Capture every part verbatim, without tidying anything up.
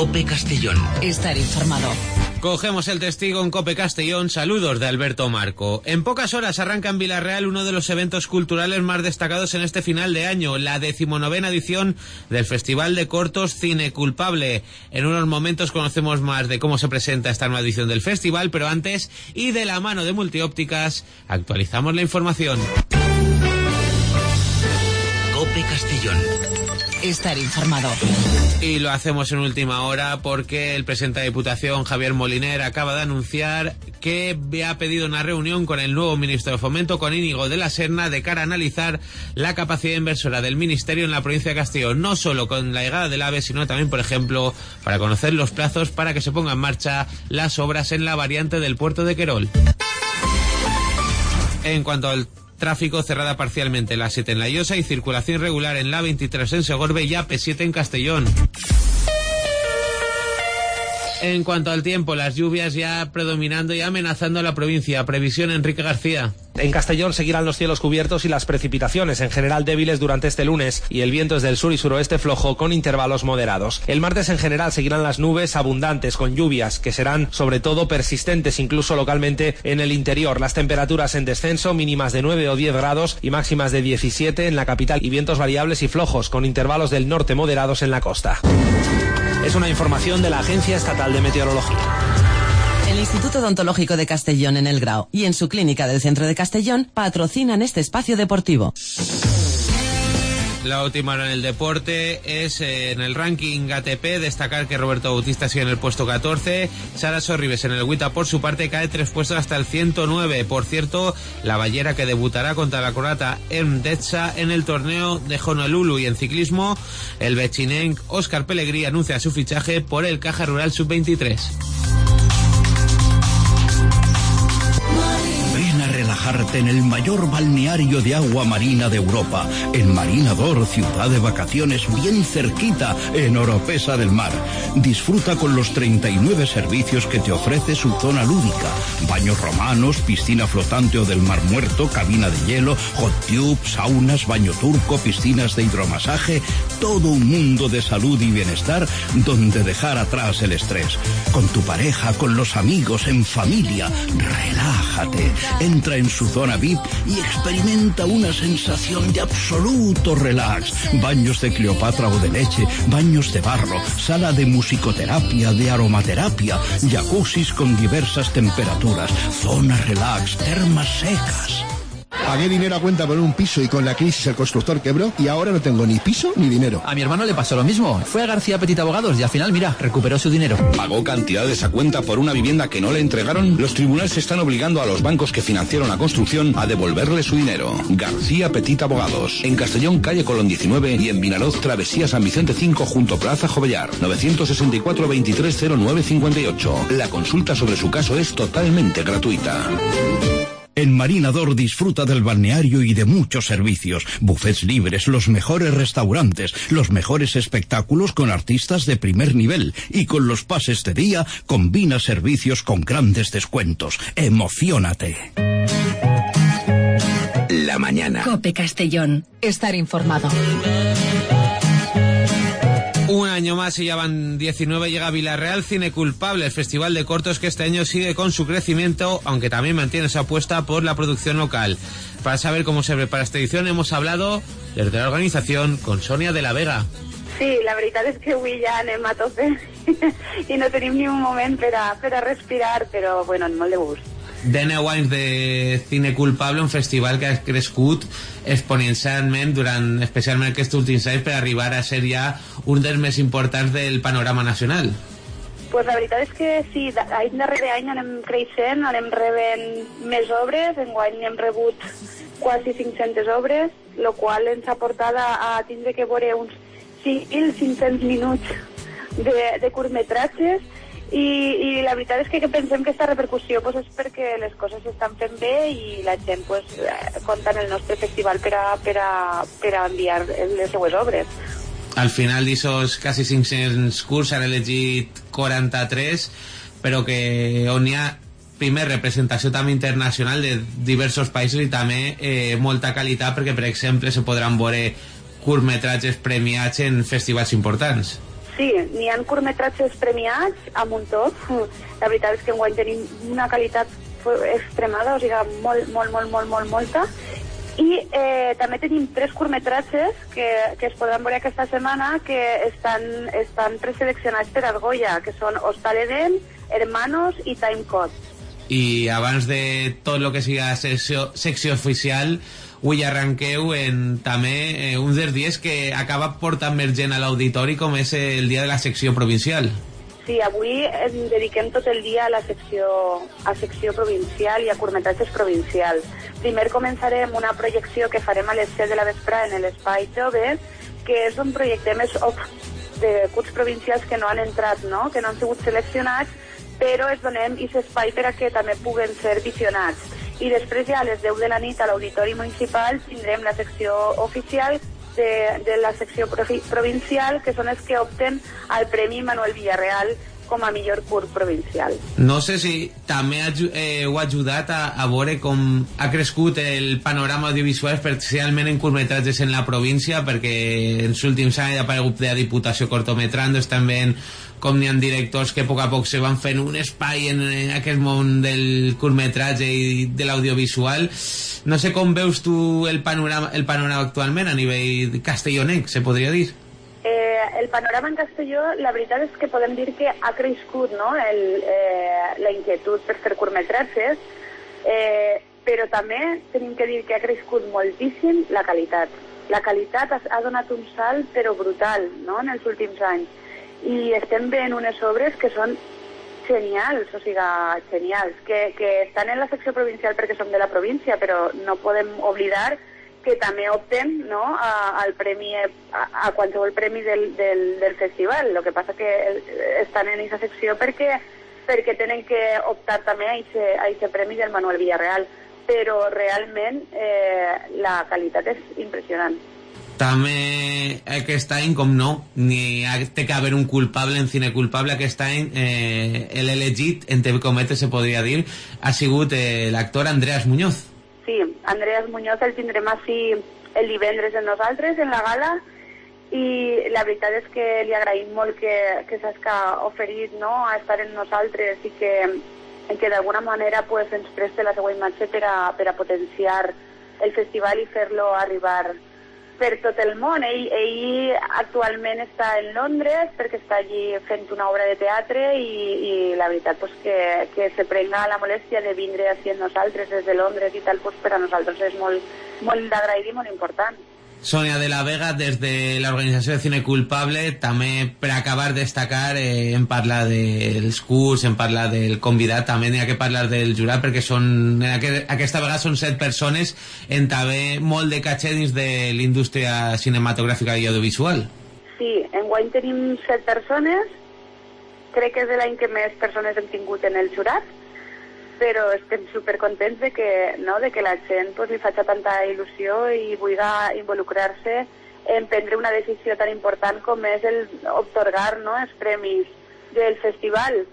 COPE Castellón. Estar informado. Cogemos el testigo en COPE Castellón. Saludos de Alberto Marco. En pocas horas arranca en Villarreal uno de los eventos culturales más destacados en este final de año, la decimonovena edición del Festival de Cortos Cine Culpable. En unos momentos conocemos más de cómo se presenta esta nueva edición del festival, pero antes, y de la mano de Multiópticas, actualizamos la información. COPE Castellón. Estar informado. Y lo hacemos en última hora porque el presidente de Diputación, Javier Moliner, acaba de anunciar que ha pedido una reunión con el nuevo ministro de Fomento, con Íñigo de la Serna, de cara a analizar la capacidad inversora del ministerio en la provincia de Castellón, no solo con la llegada del AVE, sino también, por ejemplo, para conocer los plazos para que se pongan en marcha las obras en la variante del puerto de Querol. En cuanto al tráfico, cerrada parcialmente la siete en La Llosa y circulación regular en la veintitrés en Segorbe y A P siete en Castellón. En cuanto al tiempo, las lluvias ya predominando y amenazando a la provincia. Previsión, Enrique García. En Castellón seguirán los cielos cubiertos y las precipitaciones en general débiles durante este lunes, y el viento es del sur y suroeste flojo con intervalos moderados. El martes en general seguirán las nubes abundantes con lluvias que serán sobre todo persistentes incluso localmente en el interior. Las temperaturas en descenso, mínimas de nueve o diez grados y máximas de diecisiete en la capital, y vientos variables y flojos con intervalos del norte moderados en la costa. Es una información de la Agencia Estatal de Meteorología. El Instituto Odontológico de Castellón en El Grao y en su clínica del centro de Castellón patrocinan este espacio deportivo. La última hora en el deporte es eh, en el ranking A T P. Destacar que Roberto Bautista sigue en el puesto catorce. Sara Sorribes en el Huita, por su parte, cae tres puestos hasta el ciento nueve. Por cierto, la ballera que debutará contra la croata Ermdetsa en el torneo de Honolulu. Y en ciclismo, el bechinenc Óscar Pellegrí anuncia su fichaje por el Caja Rural sub veintitrés. Relajarte en el mayor balneario de agua marina de Europa, en Marinador, ciudad de vacaciones bien cerquita, en Oropesa del Mar. Disfruta con los treinta y nueve servicios que te ofrece su zona lúdica: baños romanos, piscina flotante o del Mar Muerto, cabina de hielo, hot tub, saunas, baño turco, piscinas de hidromasaje, todo un mundo de salud y bienestar donde dejar atrás el estrés. Con tu pareja, con los amigos, en familia, relájate. Entra en su zona V I P y experimenta una sensación de absoluto relax. Baños de Cleopatra o de leche, baños de barro, sala de musicoterapia, de aromaterapia, jacuzzis con diversas temperaturas, zona relax, termas secas. Pagué dinero a cuenta por un piso y con la crisis el constructor quebró y ahora no tengo ni piso ni dinero. A mi hermano le pasó lo mismo. Fue a García Petit Abogados y al final, mira, recuperó su dinero. Pagó cantidades a cuenta por una vivienda que no le entregaron. Los tribunales están obligando a los bancos que financiaron la construcción a devolverle su dinero. García Petit Abogados. En Castellón, calle Colón diecinueve, y en Vinaroz, travesía San Vicente cinco, junto Plaza Jovellar. nueve seis cuatro, veintitrés cero nueve cincuenta y ocho. La consulta sobre su caso es totalmente gratuita. En Marinador disfruta del balneario y de muchos servicios, buffets libres, los mejores restaurantes, los mejores espectáculos con artistas de primer nivel, y con los pases de día combina servicios con grandes descuentos. ¡Emociónate! La mañana. COPE Castellón. Estar informado. Un año más y ya van diecinueve, llega Villarreal Cine Culpable, el festival de cortos que este año sigue con su crecimiento, aunque también mantiene esa apuesta por la producción local. Para saber cómo se prepara esta edición hemos hablado desde la organización con Sonia de la Vega. Sí, la veritat és que avui ja anem a tope i no tenim ni un moment per a, per a respirar, però bueno, molt de gust. deu anys de Cine Culpable, un festival que ha crescut exponencialment durant especialment aquests últims anys per arribar a ser ja un dels més importants del panorama nacional. Pues la veritat és que sí, any darrere any anem creixent, anem rebent més obres, enguany hem rebut quasi cinc-centes obres, el qual ens ha portat a, a tindre que veure uns cinc mil cinc-cents minuts de, de curtmetratges. I, i la veritat és que, que pensem que aquesta repercussió pues, és perquè les coses s'estan fent bé i la gent pues, compta en el nostre festival per a, per a, per a enviar les seues obres. Al final d'esos quasi cinc-cents curts s'han elegit quaranta-tres, però que on hi ha primer representació també internacional de diversos països i també eh, molta qualitat, perquè per exemple se podran veure curtmetratges premiats en festivals importants. Sí, n'hi ha curtmetratges premiats a muntó. La veritat és que enguany tenim una qualitat extremada, o sigui, molt, molt, molt, molt, molt, molta. I eh, també tenim tres curtmetratges que, que es poden veure aquesta setmana que estan, estan preseleccionats per Argolla, que són Hostal Eden, Hermanos i Time Code. I abans de tot el que siga secció, secció oficial, avui arranqueu en també eh, un dels dies que acaba portant més gent a l'auditori, com és el dia de la secció provincial. Sí, avui ens dediquem tot el dia a la secció, a secció provincial i a curtmetratges provincials. Primer començarem una projecció que farem a les set de la vesprada en l'Espai Joves, que és on projectem els off de curts provincials que no han entrat, no? Que no han sigut seleccionats, però es donem aquest espai per a que també puguen ser visionats. I després ja a les deu de la nit a l'Auditori Municipal tindrem la secció oficial de, de la secció provincial, que són els que opten al Premi Manuel Villarreal com a millor curt provincial. No sé si també eh, heu ajudat a, a veure com ha crescut el panorama audiovisual, especialment en curtmetratges en la província, perquè en els últims anys ha aparegut la Diputació cortometrando, també com n'hi ha directors que a poc a poc se van fent un espai en, en aquest món del curtmetratge i de l'audiovisual. No sé com veus tu el panorama, el panorama actualment a nivell castellonenc, se podria dir? Eh, el panorama en Castelló, la veritat és que podem dir que ha crescut, no? el, eh, la inquietud per fer curtmetratges, eh, però també tenim que dir que ha crescut moltíssim la qualitat. La qualitat ha, ha donat un salt però brutal, no?, en els últims anys. I estem veient unes obres que són genials, o sigui, genials, que, que estan en la secció provincial perquè som de la província, però no podem oblidar que també opten, no, a, al premi, a, a qualsevol premi del, del, del festival. Lo que passa que estan en aquesta secció perquè, perquè tenen que optar també a aquest premi del Manuel Villarreal, però realment eh, la qualitat és impressionant. També aquest any, com no, ni ha, té que haver un culpable en cine culpable. Aquest any eh, l'elegit, entre cometes se podria dir, ha sigut eh, l'actor Andreas Muñoz. Sí, Andreas Muñoz el tindrem així el divendres en nosaltres, en la gala, i la veritat és que li agraïm molt que, que s'hagi oferit, no?, a estar en nosaltres i que, que d'alguna manera pues, ens preste la seva imatge per a, per a potenciar el festival i fer-lo arribar per tot el món. Ell, ell actualment està en Londres perquè està allí fent una obra de teatre i, i la veritat pues, que, que se prenga la molèstia de vindre així amb nosaltres des de Londres i tal, pues, per a nosaltres és molt, molt d'agrair i molt important. Sonia de la Vega, des de l'organització de Cine Culpable, també per acabar destacar, eh, en parlar dels curs, en parlar del convidat, també n'hi ha que parlar del jurat, perquè són, aquest, aquesta vegada són set persones en també molt de caché dins de l'indústria cinematogràfica i audiovisual. Sí, enguany tenim set persones, crec que és de l'any que més persones hem tingut en el jurat, però estem supercontents de que, no, de que la gent pues, li faci tanta il·lusió i vulgui involucrar-se en prendre una decisió tan important com és el otorgar, no, els premis del festival.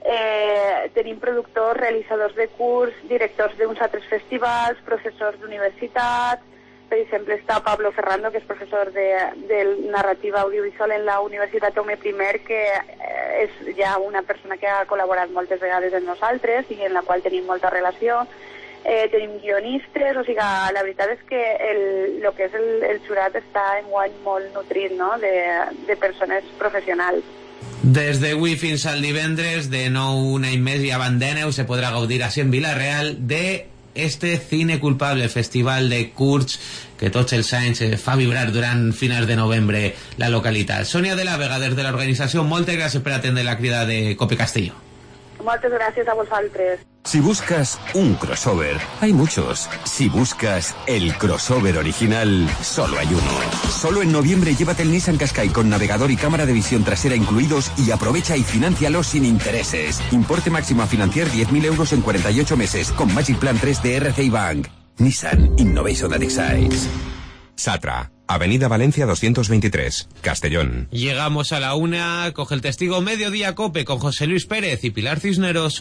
Eh, tenim productors, realitzadors de curs, directors d'uns altres festivals, professors d'universitat. Per exemple, està Pablo Ferrando, que és professor de, de narrativa audiovisual en la Universitat Jaume primer, que és ja una persona que ha col·laborat moltes vegades amb nosaltres i en la qual tenim molta relació. Eh, tenim guionistes, o sigui, la veritat és que el, el que és el, el jurat està enguany molt nutrit, no?, de, de persones professionals. Des d'avui fins al divendres, de nou un any més i abandoneu, se podrà gaudir així en Vila-real de este Cine Culpable, festival de curts que tots els anys fa vibrar durant finals de novembre la localitat. Sonia de la Vega, des de l'organització, moltes gràcies per atendre la crida de Cope Castelló. Moltes gràcies a vosaltres. Si buscas un crossover, hay muchos. Si buscas el crossover original, solo hay uno. Solo en noviembre llévate el Nissan Qashqai con navegador y cámara de visión trasera incluidos y aprovecha y fináncialo sin intereses. Importe máximo a financiar diez mil euros en cuarenta y ocho meses con Magic Plan tres de R C I Bank. Nissan Innovation that excites. Satra, Avenida Valencia doscientos veintitrés, Castellón. Llegamos a la una, coge el testigo Mediodía Cope con José Luis Pérez y Pilar Cisneros.